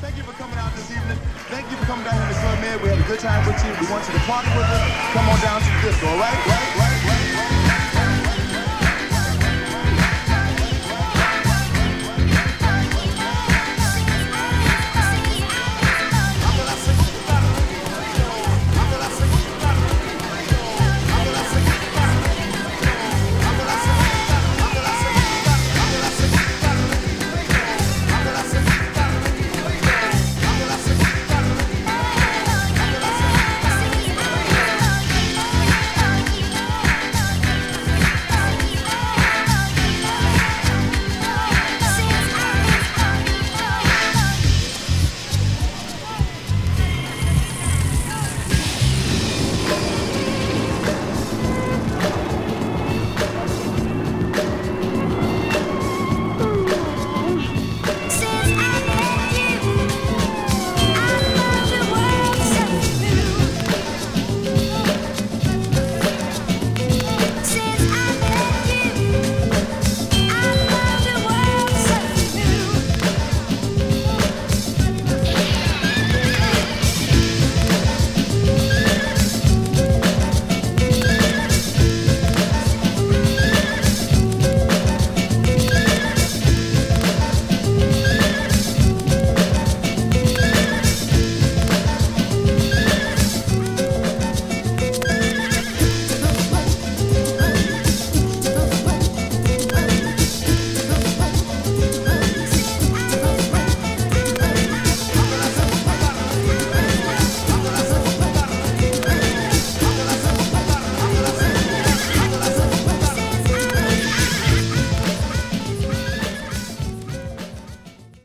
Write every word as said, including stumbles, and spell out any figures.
Thank you for coming out this evening. Thank you for coming down here to Club Med. We had a good time with you. We want you to party with us. Come on down to the disco, all right? Right? Right?